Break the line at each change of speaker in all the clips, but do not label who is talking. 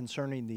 concerning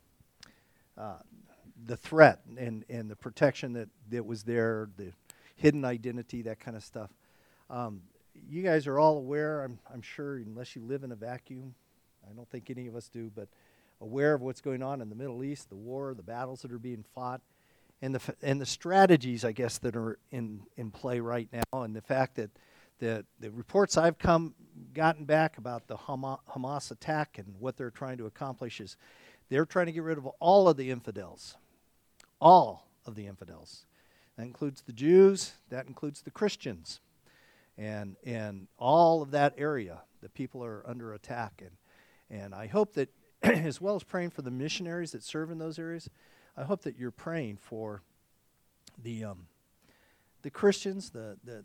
the threat and the protection that was there, the hidden identity, that kind of stuff. You guys are all aware, I'm sure, unless you live in a vacuum, I don't think any of us do, but aware of what's going on in the Middle East, the war, the battles that are being fought, and the strategies, I guess, that are in play right now, and the fact that the reports I've gotten back about the Hamas attack and what they're trying to accomplish is they're trying to get rid of all of the infidels. All of the infidels. That includes the Jews, that includes the Christians, and all of that area. The people are under attack, and I hope that, as well as praying for the missionaries that serve in those areas, I hope that you're praying for the Christians, the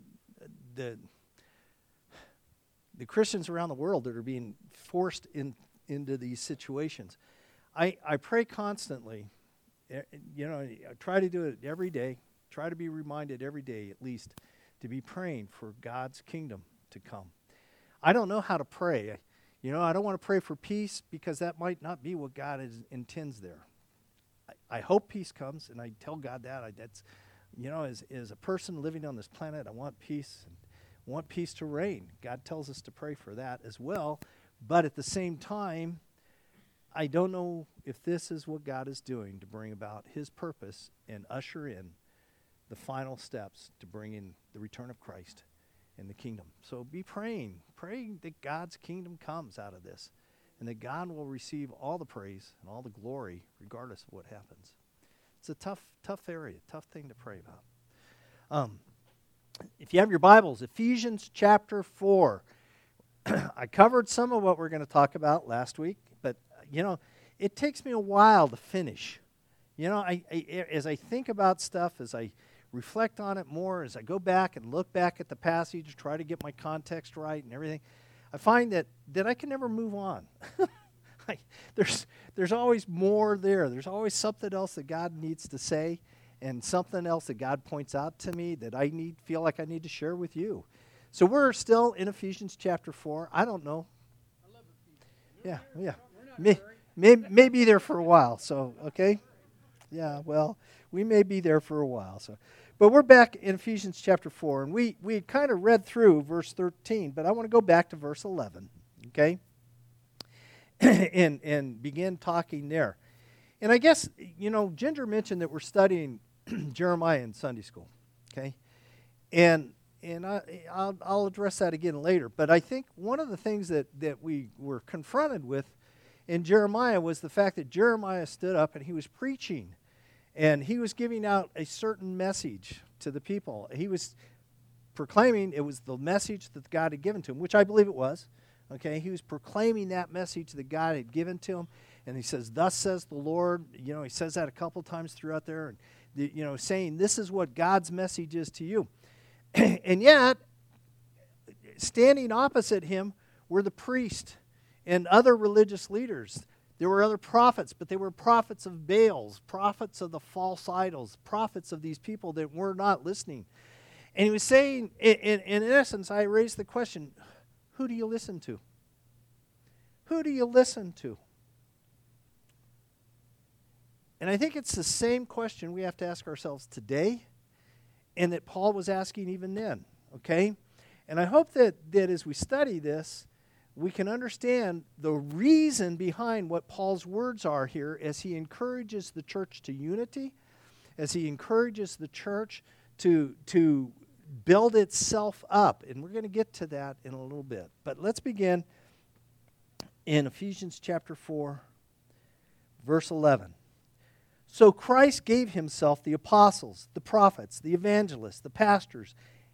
Christians around the world that are being forced into these situations. I pray constantly. I try to do it every day. Try to be reminded every day, at least, to be praying for God's kingdom to come. I don't know how to pray. I don't want to pray for peace because that might not be what God intends there. I hope peace comes, and I tell God that. As a person living on this planet, I want peace and want peace to reign. God tells us to pray for that as well. But at the same time, I don't know if this is what God is doing to bring about his purpose and usher in the final steps to bring in the return of Christ and the kingdom. So be praying that God's kingdom comes out of this, and that God will receive all the praise and all the glory regardless of what happens. It's a tough area, tough thing to pray about. If you have your Bibles, Ephesians chapter 4. I covered some of what we're going to talk about last week, but, it takes me a while to finish. As I think about stuff, as I reflect on it more, as I go back and look back at the passage, try to get my context right and everything, I find that I can never move on. There's always more there. There's always something else that God needs to say, and something else that God points out to me that I feel like I need to share with you. So we're still in Ephesians chapter 4. I don't know.
I love Ephesians.
Yeah.
May
be there for a while. So, okay? Yeah, well, we may be there for a while. But we're back in Ephesians chapter 4, and we kind of read through verse 13, but I want to go back to verse 11, okay? and begin talking there. And I guess, Ginger mentioned that we're studying Jeremiah in Sunday school, okay? And I'll address that again later. But I think one of the things that we were confronted with in Jeremiah was the fact that Jeremiah stood up and he was preaching. And he was giving out a certain message to the people. He was proclaiming it was the message that God had given to him, which I believe it was. Okay, he was proclaiming that message that God had given to him. And he says, "Thus says the Lord." He says that a couple times throughout there. And, saying, this is what God's message is to you. And yet, standing opposite him were the priest and other religious leaders. There were other prophets, but they were prophets of Baals, prophets of the false idols, prophets of these people that were not listening. And he was saying, in essence, I raised the question, who do you listen to? Who do you listen to? And I think it's the same question we have to ask ourselves today, and that Paul was asking even then, okay? And I hope that as we study this, we can understand the reason behind what Paul's words are here as he encourages the church to unity, as he encourages the church to build itself up. And we're going to get to that in a little bit. But let's begin in Ephesians chapter 4, verse 11. So Christ gave himself the apostles, the prophets, the evangelists, the pastors,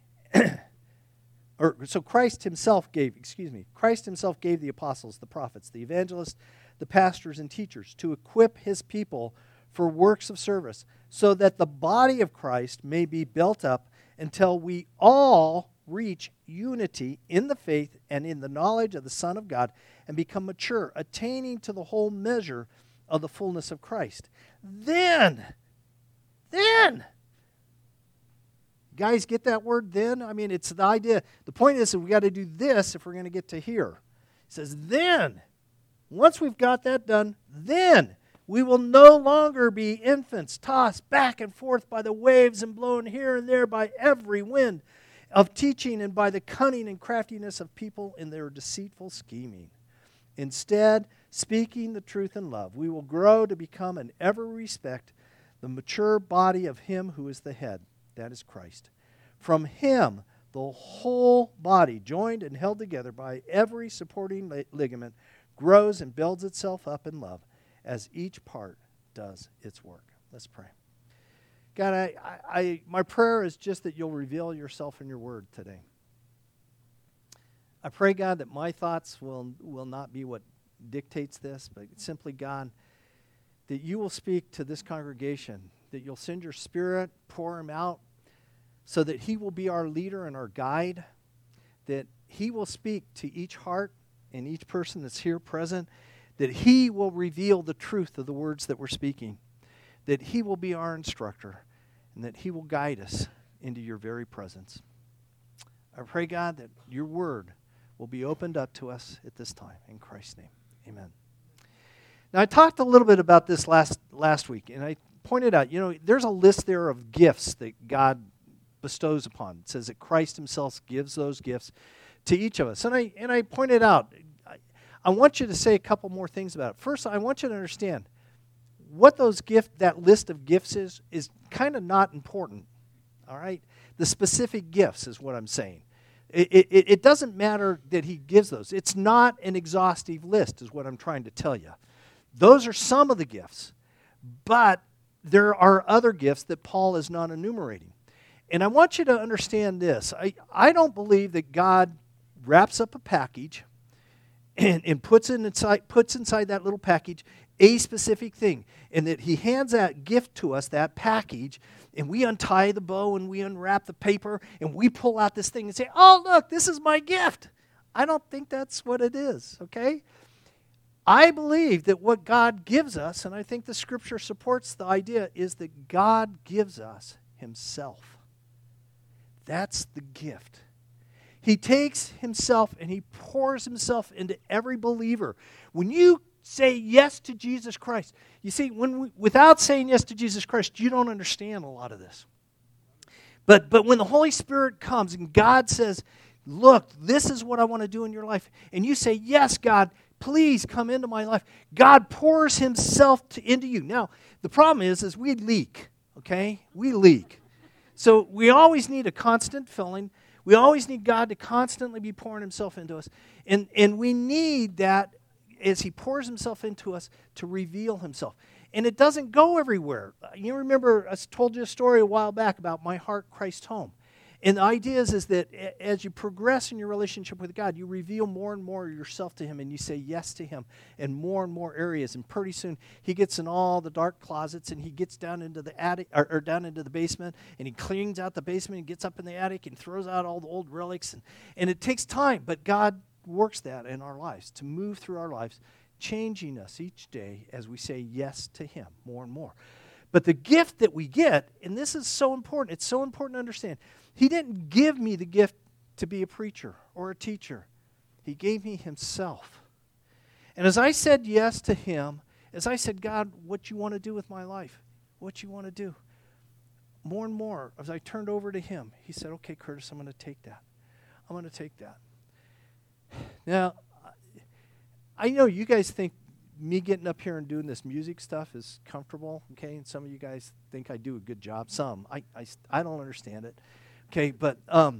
Christ himself gave the apostles, the prophets, the evangelists, the pastors and teachers to equip his people for works of service, so that the body of Christ may be built up until we all reach unity in the faith and in the knowledge of the Son of God and become mature, attaining to the whole measure of the fullness of Christ. Then, guys, get that word then? I mean, it's the idea. The point is that we got to do this if we're going to get to here. It says, then Once we've got that done, then we will no longer be infants tossed back and forth by the waves and blown here and there by every wind of teaching and by the cunning and craftiness of people in their deceitful scheming. Instead, speaking the truth in love, we will grow to become in every respect the mature body of Him who is the head, that is Christ. From Him, the whole body, joined and held together by every supporting ligament, grows and builds itself up in love as each part does its work. Let's pray. God, my prayer is just that you'll reveal yourself in your word today. I pray, God, that my thoughts will not be what dictates this, but simply, God, that you will speak to this congregation, that you'll send your Spirit, pour him out, so that he will be our leader and our guide, that he will speak to each heart and each person that's here present, that he will reveal the truth of the words that we're speaking, that he will be our instructor, and that he will guide us into your very presence. I pray, God, that your word will be opened up to us at this time. In Christ's name, amen. Now, I talked a little bit about this last week, and I pointed out, there's a list there of gifts that God bestows upon. It says that Christ himself gives those gifts to each of us. And I pointed out, I want you to say a couple more things about it. First, I want you to understand what that list of gifts is kind of not important, all right? The specific gifts is what I'm saying. It doesn't matter that he gives those. It's not an exhaustive list is what I'm trying to tell you. Those are some of the gifts, but there are other gifts that Paul is not enumerating. And I want you to understand this. I don't believe that God wraps up a package and puts inside that little package a specific thing, and that he hands that gift to us, that package, and we untie the bow and we unwrap the paper and we pull out this thing and say, oh, look, this is my gift. I don't think that's what it is, okay? I believe that what God gives us, and I think the Scripture supports the idea, is that God gives us himself. That's the gift. He takes himself and he pours himself into every believer. When you say yes to Jesus Christ, you see, without saying yes to Jesus Christ, you don't understand a lot of this. But when the Holy Spirit comes and God says, look, this is what I want to do in your life, and you say, yes, God, please come into my life, God pours himself into you. Now, the problem is we leak, okay? We leak. So we always need a constant filling. We always need God to constantly be pouring himself into us. And we need that as he pours himself into us to reveal himself. And it doesn't go everywhere. You remember I told you a story a while back about My Heart, Christ Home. And the idea is that as you progress in your relationship with God, you reveal more and more yourself to him, and you say yes to him in more and more areas. And pretty soon, he gets in all the dark closets, and he gets down into the attic or down into the basement, and he cleans out the basement and gets up in the attic and throws out all the old relics. And it takes time, but God works that in our lives to move through our lives, changing us each day as we say yes to him more and more. But the gift that we get, and this is so important, it's so important to understand, he didn't give me the gift to be a preacher or a teacher. He gave me himself. And as I said yes to him, as I said, God, what you want to do with my life, what you want to do, more and more, as I turned over to him, he said, okay, Curtis, I'm going to take that. I'm going to take that. Now, I know you guys think me getting up here and doing this music stuff is comfortable, okay? And some of you guys think I do a good job. Some. I don't understand it, okay? But,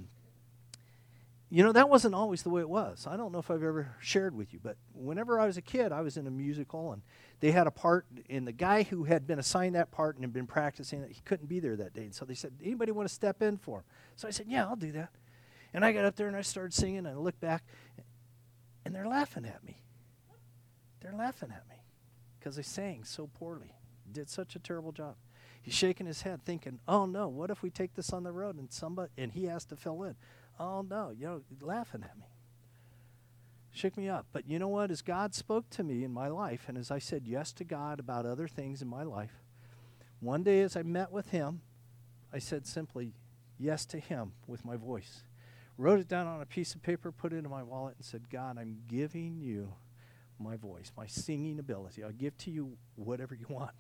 that wasn't always the way it was. I don't know if I've ever shared with you, but whenever I was a kid, I was in a musical, and they had a part, and the guy who had been assigned that part and had been practicing it, he couldn't be there that day. And so they said, anybody want to step in for him? So I said, yeah, I'll do that. And I got up there, and I started singing, and I looked back, and they're laughing at me. They're laughing at me because I sang so poorly, did such a terrible job. He's shaking his head thinking, oh, no, what if we take this on the road and he has to fill in? Oh, no, laughing at me. Shook me up. But you know what? As God spoke to me in my life, and as I said yes to God about other things in my life, one day as I met with him, I said simply yes to him with my voice. Wrote it down on a piece of paper, put it in my wallet, and said, God, I'm giving you my voice, my singing ability. I'll give to you whatever you want.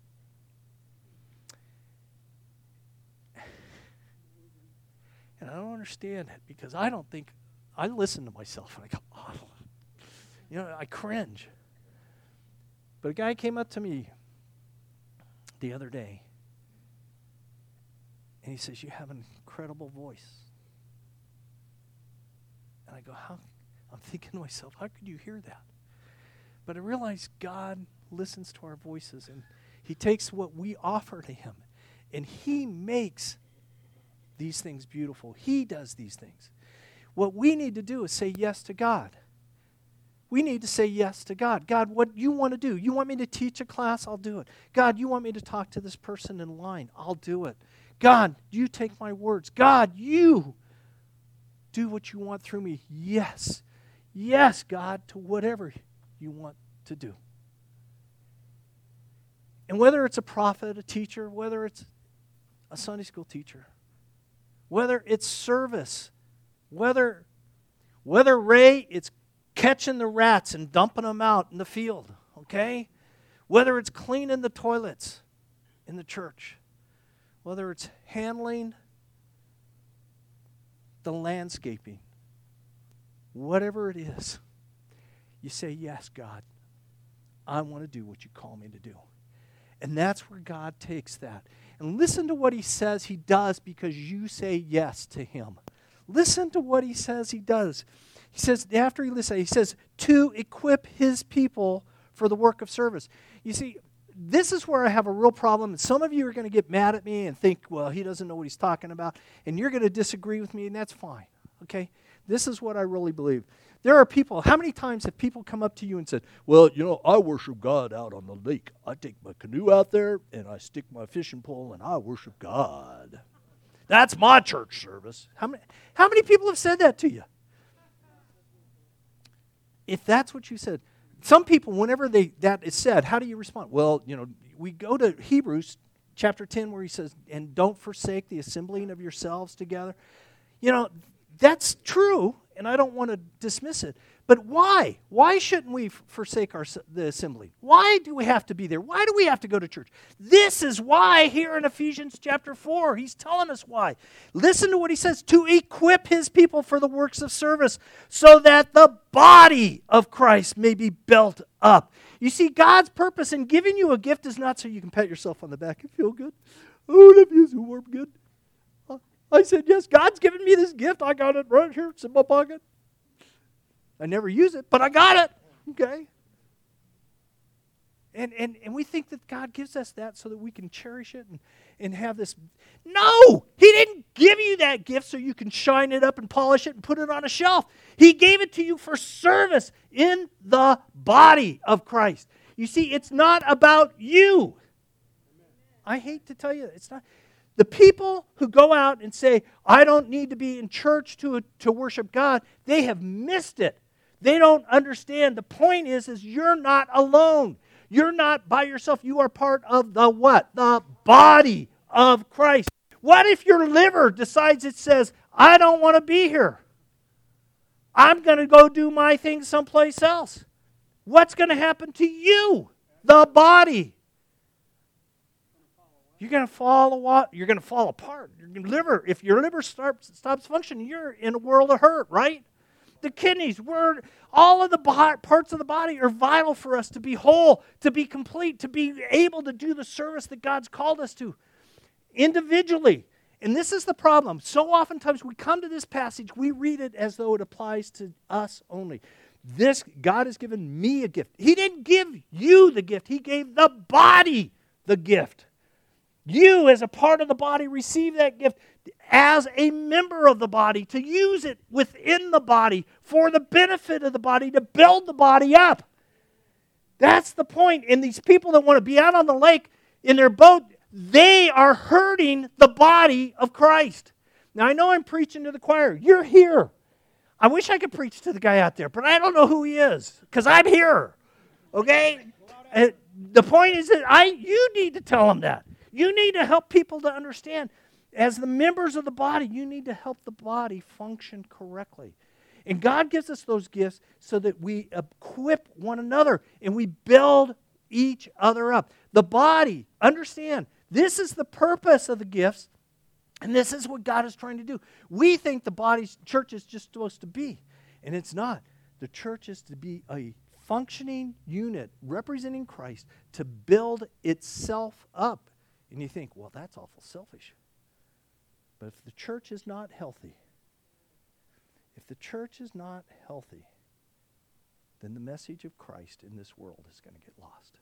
And I don't understand it because I don't think, I listen to myself and I go, oh, you know, I cringe. But a guy came up to me the other day and he says, you have an incredible voice. And I go, how? I'm thinking to myself, how could you hear that? But I realize God listens to our voices and he takes what we offer to him and he makes these things beautiful. He does these things. What we need to do is say yes to God. We need to say yes to God. God, what you want to do? You want me to teach a class? I'll do it. God, you want me to talk to this person in line? I'll do it. God, you take my words. God, you do what you want through me. Yes. Yes, God, to whatever you want to do. And whether it's a prophet, a teacher, whether it's a Sunday school teacher, whether it's service, whether Ray, it's catching the rats and dumping them out in the field, okay? Whether it's cleaning the toilets in the church, whether it's handling the landscaping, whatever it is, you say, yes, God, I want to do what you call me to do. And that's where God takes that. And listen to what he says he does because you say yes to him. Listen to what he says he does. He says, after he listens, he says, to equip his people for the work of service. You see, this is where I have a real problem. And some of you are going to get mad at me and think, well, he doesn't know what he's talking about. And you're going to disagree with me, and that's fine. Okay? This is what I really believe. There are people, how many times have people come up to you and said, well, you know, I worship God out on the lake. I take my canoe out there, and I stick my fishing pole, and I worship God. That's my church service. How many people have said that to you? If that's what you said, some people, whenever that is said, how do you respond? Well, you know, we go to Hebrews chapter 10 where he says, and don't forsake the assembling of yourselves together. You know, that's true, and I don't want to dismiss it. But why? Why shouldn't we forsake the assembly? Why do we have to be there? Why do we have to go to church? This is why here in Ephesians chapter 4, he's telling us why. Listen to what he says, to equip his people for the works of service so that the body of Christ may be built up. You see, God's purpose in giving you a gift is not so you can pat yourself on the back and feel good. Oh, that feels so warm, good. I said, yes, God's given me this gift. I got it right here. It's in my pocket. I never use it, but I got it. Okay? And we think that God gives us that so that we can cherish it and have this. No! He didn't give you that gift so you can shine it up and polish it and put it on a shelf. He gave it to you for service in the body of Christ. You see, it's not about you. I hate to tell you, it's not. The people who go out and say, I don't need to be in church to worship God, they have missed it. They don't understand. The point is you're not alone. You're not by yourself. You are part of the what? The body of Christ. What if your liver decides it says, I don't want to be here. I'm going to go do my thing someplace else. What's going to happen to you? The body. You're going to fall apart. Your liver, if your liver stops functioning, you're in a world of hurt, right? The kidneys, all of the parts of the body are vital for us to be whole, to be complete, to be able to do the service that God's called us to individually. And this is the problem. So oftentimes we come to this passage, we read it as though it applies to us only. God has given me a gift. He didn't give you the gift. He gave the body the gift. You, as a part of the body, receive that gift as a member of the body, to use it within the body for the benefit of the body, to build the body up. That's the point. And these people that want to be out on the lake in their boat, they are hurting the body of Christ. Now, I know I'm preaching to the choir. You're here. I wish I could preach to the guy out there, but I don't know who he is because I'm here. Okay? And the point is that you need to tell him that. You need to help people to understand. As the members of the body, you need to help the body function correctly. And God gives us those gifts so that we equip one another and we build each other up. The body, understand, this is the purpose of the gifts, and this is what God is trying to do. We think the church is just supposed to be, and it's not. The church is to be a functioning unit representing Christ to build itself up. And you think, well, that's awful selfish. But if the church is not healthy, then the message of Christ in this world is going to get lost.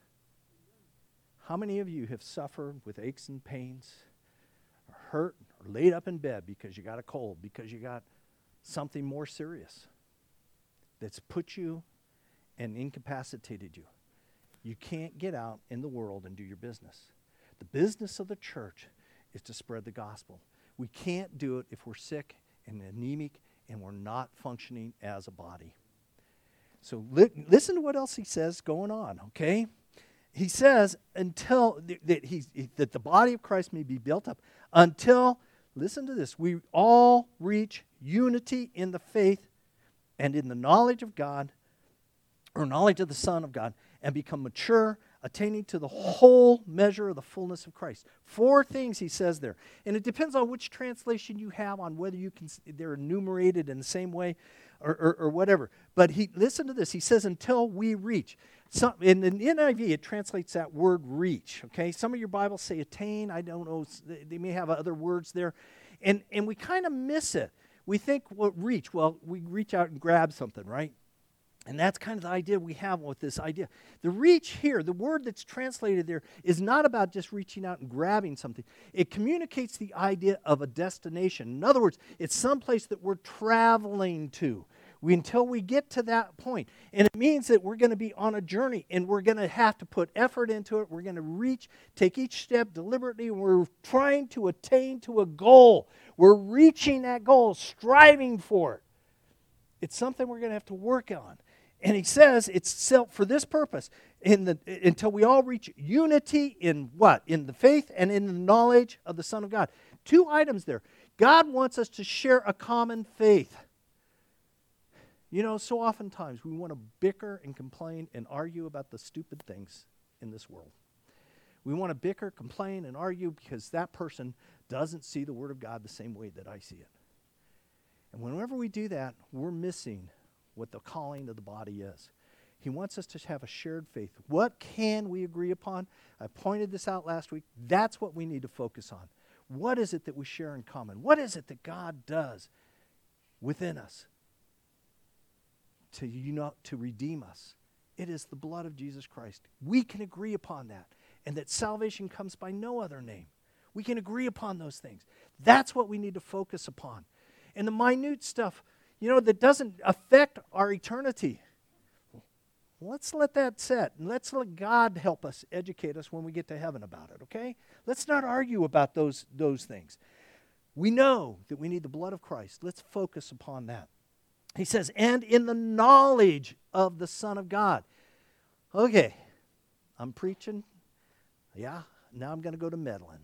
How many of you have suffered with aches and pains, or hurt, or laid up in bed because you got a cold, because you got something more serious that's put you and incapacitated you? You can't get out in the world and do your business. The business of the church is to spread the gospel. We can't do it if we're sick and anemic and we're not functioning as a body. So listen to what else he says going on, okay? He says until that the body of Christ may be built up until, listen to this, we all reach unity in the faith and in the knowledge of God, or knowledge of the Son of God, and become mature, attaining to the whole measure of the fullness of Christ. 4 things he says there. And it depends on which translation you have, on whether they're enumerated in the same way or whatever. But listen to this. He says, until we reach. In the NIV, it translates that word reach. Okay, some of your Bibles say attain. I don't know. They may have other words there. And we kind of miss it. We think, well, reach. Well, we reach out and grab something, right? And that's kind of the idea we have with this idea. The reach here, the word that's translated there, is not about just reaching out and grabbing something. It communicates the idea of a destination. In other words, it's someplace that we're traveling to until we get to that point. And it means that we're going to be on a journey, and we're going to have to put effort into it. We're going to take each step deliberately, and we're trying to attain to a goal. We're reaching that goal, striving for it. It's something we're going to have to work on. And he says it's for this purpose, until we all reach unity in what? In the faith and in the knowledge of the Son of God. 2 items there. God wants us to share a common faith. You know, so oftentimes we want to bicker and complain and argue about the stupid things in this world. We want to bicker, complain, and argue because that person doesn't see the Word of God the same way that I see it. And whenever we do that, we're missing what the calling of the body is. He wants us to have a shared faith. What can we agree upon? I pointed this out last week. That's what we need to focus on. What is it that we share in common? What is it that God does within us to redeem us? It is the blood of Jesus Christ. We can agree upon that, and that salvation comes by no other name. We can agree upon those things. That's what we need to focus upon. And the minute stuff, that doesn't affect our eternity, let's let that set. And let's let God help us, educate us when we get to heaven about it, okay? Let's not argue about those things. We know that we need the blood of Christ. Let's focus upon that. He says, and in the knowledge of the Son of God. Okay, I'm preaching. Yeah, now I'm going to go to meddling.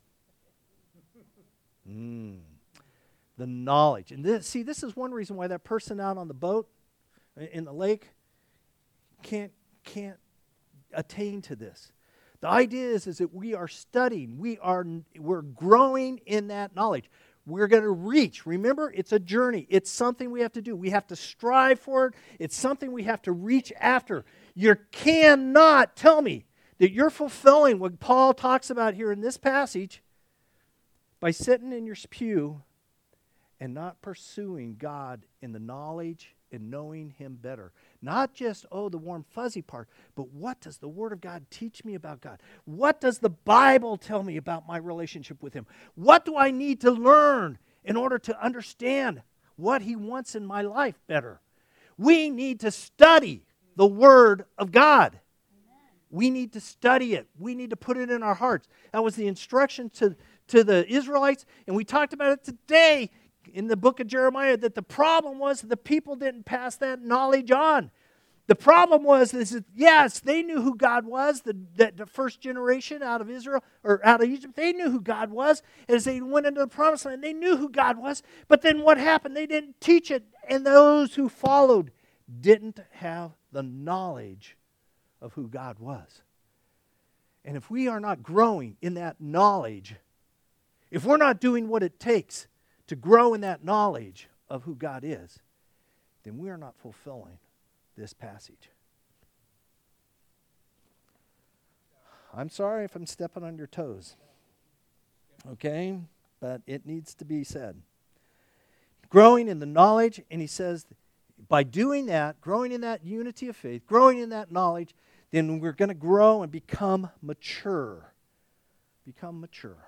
The knowledge. And this is one reason why that person out on the boat in the lake can't attain to this. The idea is that we are studying. We're growing in that knowledge. We're going to reach. Remember, it's a journey. It's something we have to do. We have to strive for it. It's something we have to reach after. You cannot tell me that you're fulfilling what Paul talks about here in this passage by sitting in your pew and not pursuing God in the knowledge and knowing Him better. Not just, the warm fuzzy part, but what does the Word of God teach me about God? What does the Bible tell me about my relationship with Him? What do I need to learn in order to understand what He wants in my life better? We need to study the Word of God. We need to study it. We need to put it in our hearts. That was the instruction to the Israelites, and we talked about it today in the book of Jeremiah, that the problem was that the people didn't pass that knowledge on. The problem was, yes, they knew who God was, the first generation out of Israel, or out of Egypt, they knew who God was. As they went into the promised land, they knew who God was. But then what happened? They didn't teach it, and those who followed didn't have the knowledge of who God was. And if we are not growing in that knowledge, if we're not doing what it takes to grow in that knowledge of who God is, then we are not fulfilling this passage. I'm sorry if I'm stepping on your toes. Okay? But it needs to be said. Growing in the knowledge, and he says, by doing that, growing in that unity of faith, growing in that knowledge, then we're going to grow and become mature. Become mature.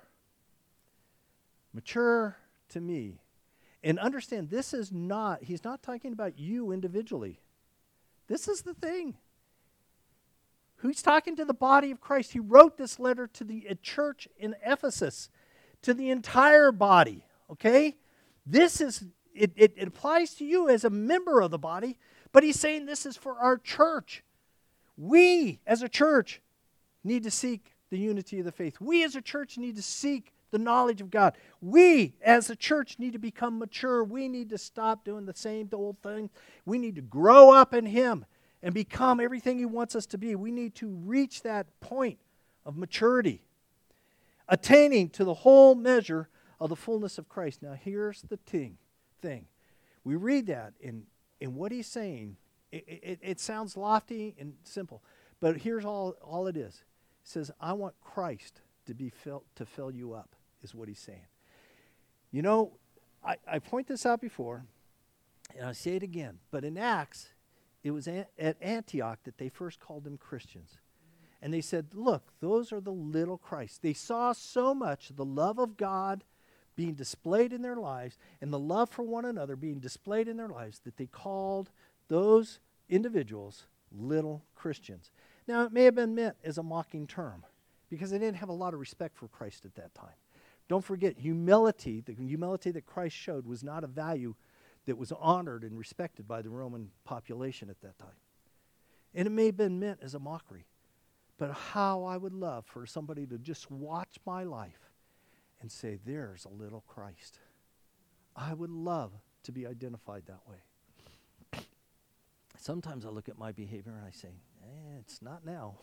Mature to me. And understand, he's not talking about you individually. This is the thing. Who's talking to the body of Christ? He wrote this letter to the church in Ephesus, to the entire body, okay? It applies to you as a member of the body, but he's saying this is for our church. We, as a church, need to seek the unity of the faith. We, as a church, need to seek the knowledge of God. We, as a church, need to become mature. We need to stop doing the same old thing. We need to grow up in Him and become everything He wants us to be. We need to reach that point of maturity, attaining to the whole measure of the fullness of Christ. Now, here's the thing. We read that, in what he's saying, it sounds lofty and simple, but here's all it is. He says, I want Christ to fill you up, is what he's saying. You know, I point this out before, and I say it again, but in Acts, it was at Antioch that they first called them Christians. And they said, look, those are the little Christ. They saw so much the love of God being displayed in their lives and the love for one another being displayed in their lives that they called those individuals little Christians. Now, it may have been meant as a mocking term because they didn't have a lot of respect for Christ at that time. Don't forget, humility, the humility that Christ showed was not a value that was honored and respected by the Roman population at that time. And it may have been meant as a mockery. But how I would love for somebody to just watch my life and say, there's a little Christ. I would love to be identified that way. Sometimes I look at my behavior and I say, it's not now.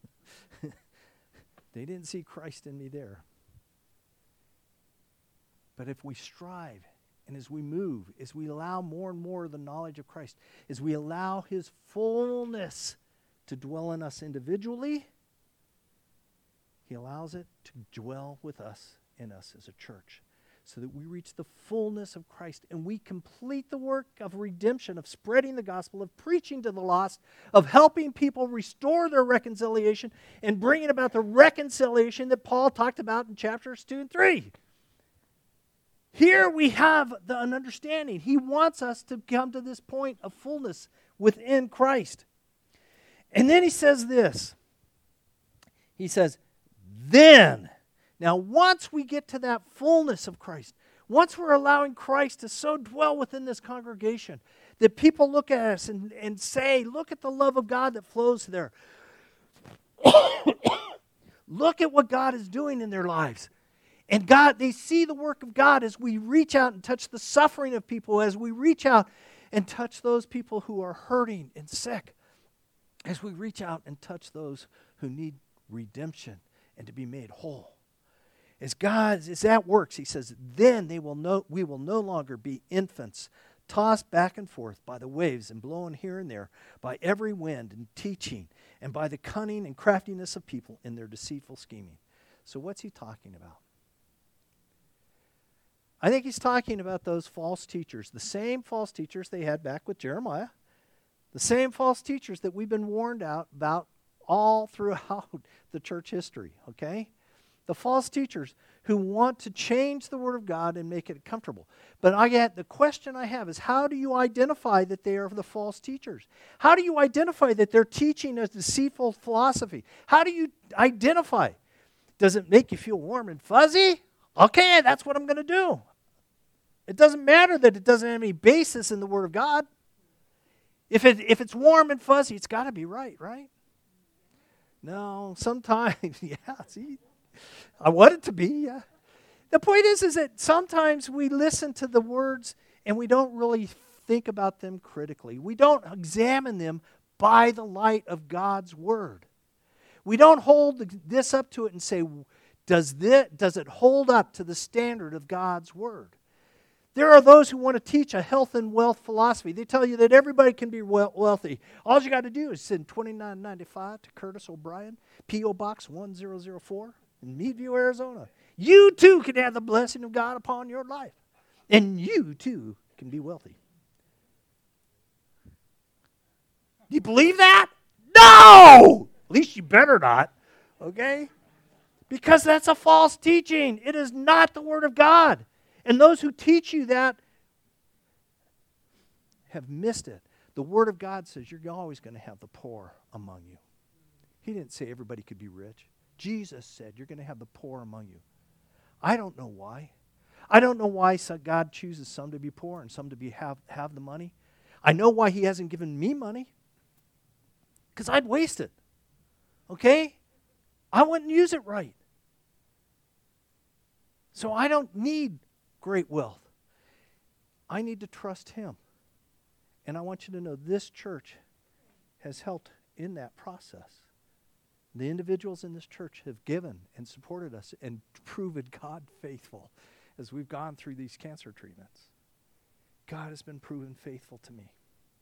They didn't see Christ in me there. But if we strive, and as we move, as we allow more and more of the knowledge of Christ, as we allow His fullness to dwell in us individually, He allows it to dwell with us, in us as a church, so that we reach the fullness of Christ and we complete the work of redemption, of spreading the gospel, of preaching to the lost, of helping people restore their reconciliation and bringing about the reconciliation that Paul talked about in chapters 2 and 3. Here we have an understanding. He wants us to come to this point of fullness within Christ. And then he says this. He says, then. Now, once we get to that fullness of Christ, once we're allowing Christ to so dwell within this congregation that people look at us and say, look at the love of God that flows there. Look at what God is doing in their lives. And God, they see the work of God as we reach out and touch the suffering of people, as we reach out and touch those people who are hurting and sick, as we reach out and touch those who need redemption and to be made whole. As that works, he says, then we will no longer be infants, tossed back and forth by the waves and blown here and there by every wind and teaching, and by the cunning and craftiness of people in their deceitful scheming. So what's he talking about? I think he's talking about those false teachers, the same false teachers they had back with Jeremiah, the same false teachers that we've been warned about all throughout the church history, okay? The false teachers who want to change the Word of God and make it comfortable. But the question I have is, how do you identify that they are the false teachers? How do you identify that they're teaching a deceitful philosophy? How do you identify? Does it make you feel warm and fuzzy? Okay, that's what I'm going to do. It doesn't matter that it doesn't have any basis in the Word of God. If it's warm and fuzzy, it's got to be right? No, sometimes, yeah, see, I want it to be, yeah. The point is that sometimes we listen to the words and we don't really think about them critically. We don't examine them by the light of God's Word. We don't hold this up to it and say, does it hold up to the standard of God's Word? There are those who want to teach a health and wealth philosophy. They tell you that everybody can be wealthy. All you got to do is send $29.95 to Curtis O'Brien, P.O. Box 1004 in Meadview, Arizona. You too can have the blessing of God upon your life. And you too can be wealthy. Do you believe that? No! At least you better not. Okay? Because that's a false teaching. It is not the Word of God. And those who teach you that have missed it. The Word of God says you're always going to have the poor among you. He didn't say everybody could be rich. Jesus said you're going to have the poor among you. I don't know why. I don't know why God chooses some to be poor and some to have the money. I know why He hasn't given me money. Because I'd waste it. Okay? I wouldn't use it right. So I don't need great wealth. I need to trust Him. And I want you to know this church has helped in that process. The individuals in this church have given and supported us and proven God faithful as we've gone through these cancer treatments. God has been proven faithful to me.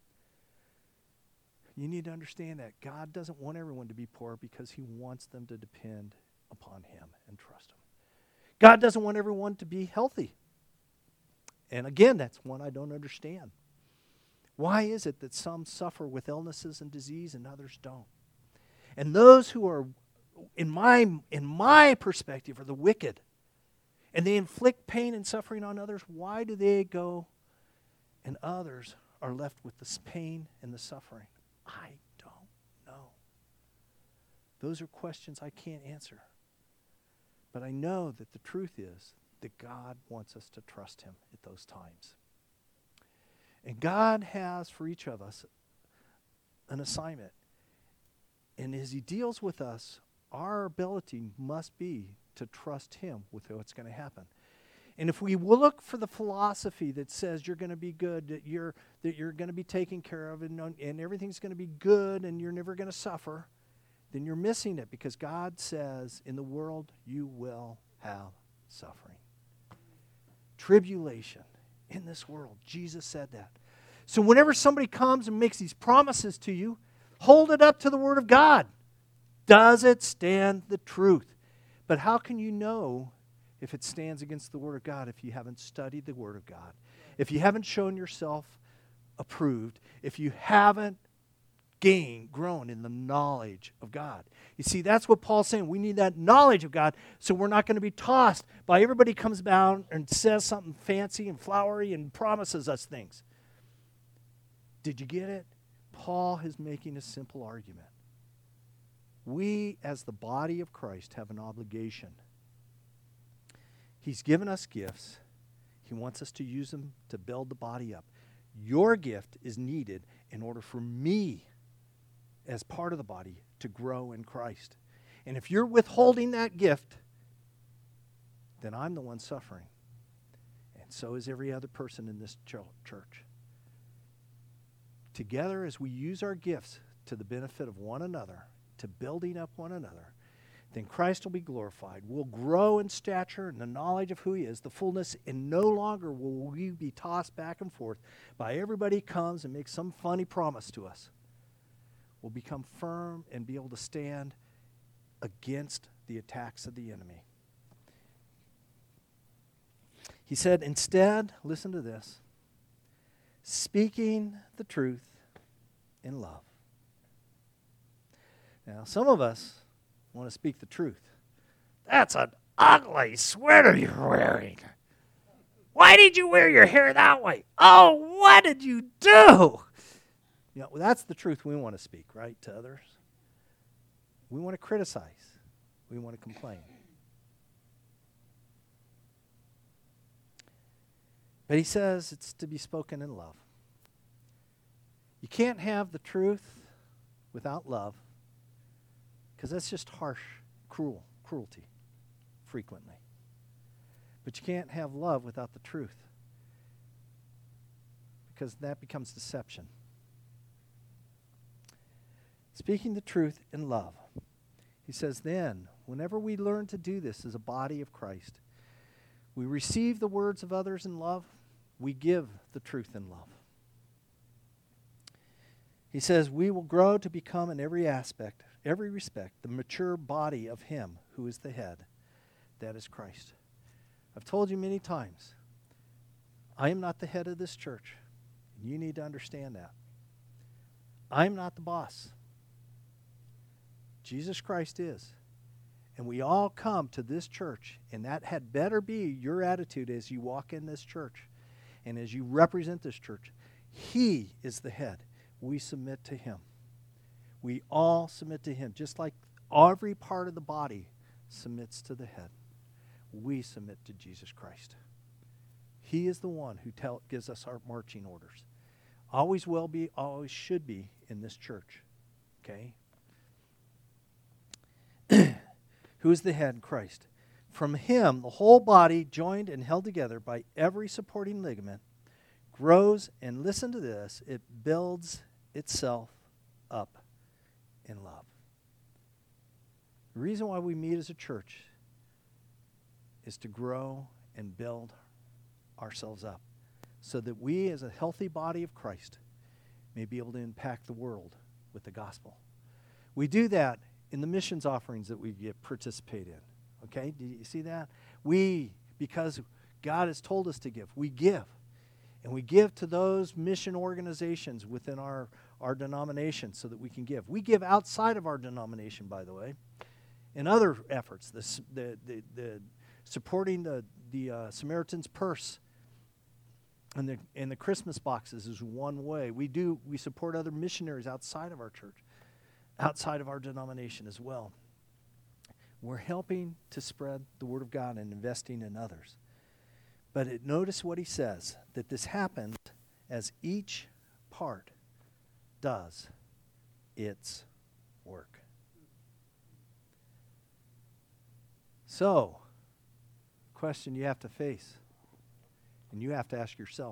You need to understand that God doesn't want everyone to be poor because He wants them to depend upon Him and trust Him. God doesn't want everyone to be healthy. And again, that's one I don't understand. Why is it that some suffer with illnesses and disease and others don't? And those who are, in my perspective, are the wicked, and they inflict pain and suffering on others, why do they go and others are left with this pain and the suffering? I don't know. Those are questions I can't answer. But I know that the truth is that God wants us to trust Him at those times. And God has for each of us an assignment. And as He deals with us, our ability must be to trust Him with what's going to happen. And if we will look for the philosophy that says you're going to be good, that you're going to be taken care of, and everything's going to be good, and you're never going to suffer, then you're missing it, because God says in the world you will have suffering. Tribulation in this world. Jesus said that. So whenever somebody comes and makes these promises to you, hold it up to the Word of God. Does it stand the truth? But how can you know if it stands against the Word of God if you haven't studied the Word of God? If you haven't shown yourself approved, if you haven't grown in the knowledge of God. You see, that's what Paul's saying. We need that knowledge of God so we're not going to be tossed by everybody comes down and says something fancy and flowery and promises us things. Did you get it? Paul is making a simple argument. We, as the body of Christ, have an obligation. He's given us gifts. He wants us to use them to build the body up. Your gift is needed in order for me, as part of the body, to grow in Christ. And if you're withholding that gift, then I'm the one suffering. And so is every other person in this church. Together, as we use our gifts to the benefit of one another, to building up one another, then Christ will be glorified. We'll grow in stature and the knowledge of who He is, the fullness, and no longer will we be tossed back and forth by everybody comes and makes some funny promise to us. We'll become firm and be able to stand against the attacks of the enemy. He said, instead, listen to this, speaking the truth in love. Now, some of us want to speak the truth. That's an ugly sweater you're wearing. Why did you wear your hair that way? Oh, what did you do? You know, that's the truth we want to speak, right, to others. We want to criticize. We want to complain. But he says it's to be spoken in love. You can't have the truth without love, because that's just harsh, cruelty, frequently. But you can't have love without the truth, because that becomes deception. Speaking the truth in love. He says, then, whenever we learn to do this as a body of Christ, we receive the words of others in love, we give the truth in love. He says, we will grow to become in every aspect, every respect, the mature body of Him who is the head, that is Christ. I've told you many times, I am not the head of this church. You need to understand that. I'm not the boss. Jesus Christ is. And we all come to this church, and that had better be your attitude as you walk in this church and as you represent this church. He is the head. We submit to Him. We all submit to Him, just like every part of the body submits to the head. We submit to Jesus Christ. He is the one who gives us our marching orders. Always will be, always should be in this church. Okay? Who is the head? Christ. From Him, the whole body, joined and held together by every supporting ligament, grows, and listen to this, it builds itself up in love. The reason why we meet as a church is to grow and build ourselves up so that we as a healthy body of Christ may be able to impact the world with the gospel. We do that in the missions offerings that we participate in. Okay? Do you see that? We, because God has told us to give, we give. And we give to those mission organizations within our denomination so that we can give. We give outside of our denomination, by the way, in other efforts. The supporting the Samaritan's Purse and the Christmas boxes is one way. We support other missionaries outside of our church, outside of our denomination as well. We're helping to spread the Word of God and investing in others. But notice what he says, that this happens as each part does its work. So, question you have to face, and you have to ask yourself,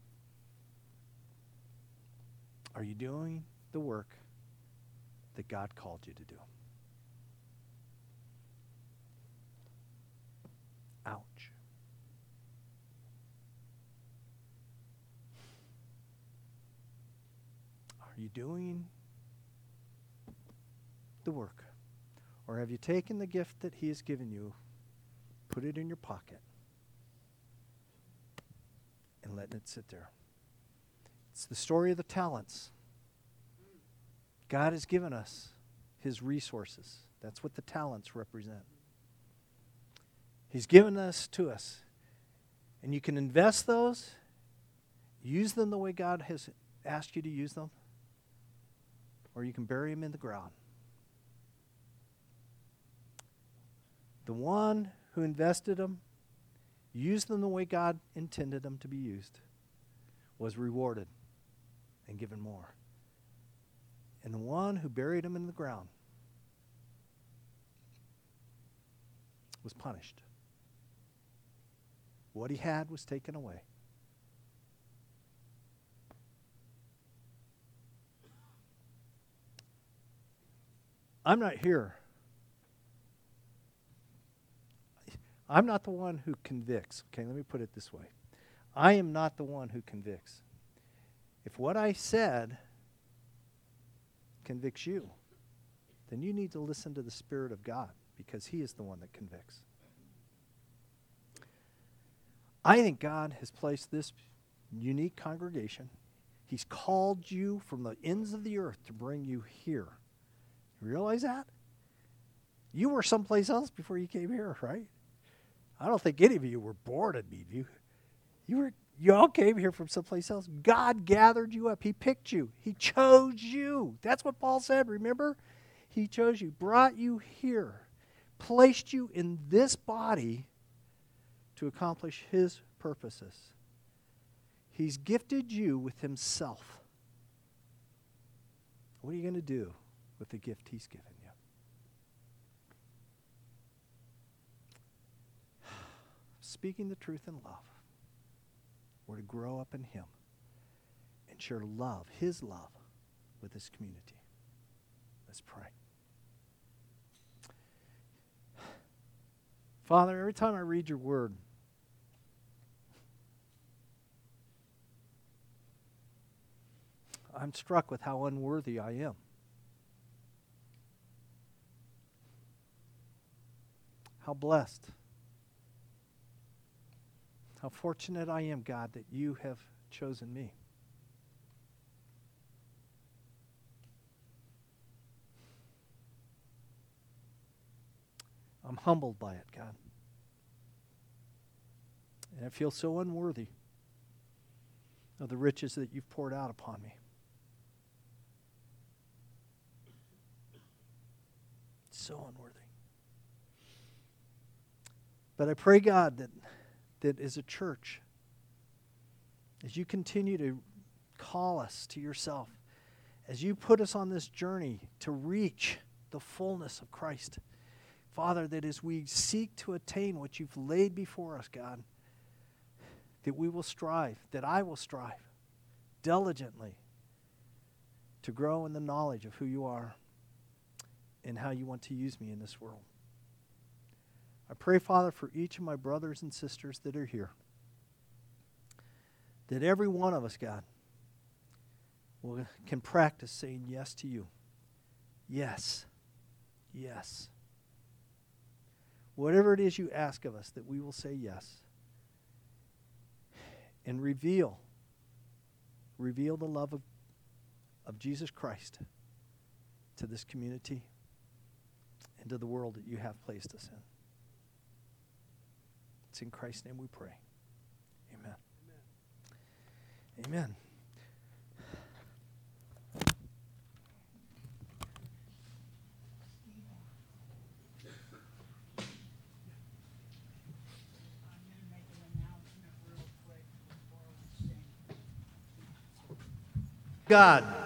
are you doing the work that God called you to do? Ouch. Are you doing the work? Or have you taken the gift that He has given you, put it in your pocket, and letting it sit there? It's the story of the talents. God has given us His resources. That's what the talents represent. He's given us to us. And you can invest those, use them the way God has asked you to use them, or you can bury them in the ground. The one who invested them, used them the way God intended them to be used, was rewarded and given more. And the one who buried them in the ground was punished. What he had was taken away. I'm not here. I'm not the one who convicts. Okay, let me put it this way. I am not the one who convicts. If what I said convicts you, then you need to listen to the Spirit of God, because He is the one that convicts. I think God has placed this unique congregation. He's called you from the ends of the earth to bring you here. You realize that? You were someplace else before you came here, right? I don't think any of you were born at Meadview. You all came here from someplace else. God gathered you up. He picked you. He chose you. That's what Paul said, remember? He chose you, brought you here, placed you in this body to accomplish His purposes. He's gifted you with Himself. What are you going to do with the gift He's given you? Speaking the truth in love. We're to grow up in Him and share love, His love, with this community. Let's pray. Father, every time I read your word, I'm struck with how unworthy I am. How blessed. How fortunate I am, God, that you have chosen me. I'm humbled by it, God. And I feel so unworthy of the riches that you've poured out upon me. So unworthy. But I pray, God, that as a church, as you continue to call us to yourself, as you put us on this journey to reach the fullness of Christ, Father, that as we seek to attain what you've laid before us, God, that we will strive, that I will strive diligently to grow in the knowledge of who you are and how you want to use me in this world. I pray, Father, for each of my brothers and sisters that are here, that every one of us, God, can practice saying yes to you. Yes. Yes. Whatever it is you ask of us, that we will say yes. And reveal the love of Jesus Christ to this community and to the world that you have placed us in. It's in Christ's name we pray. Amen. Amen. God.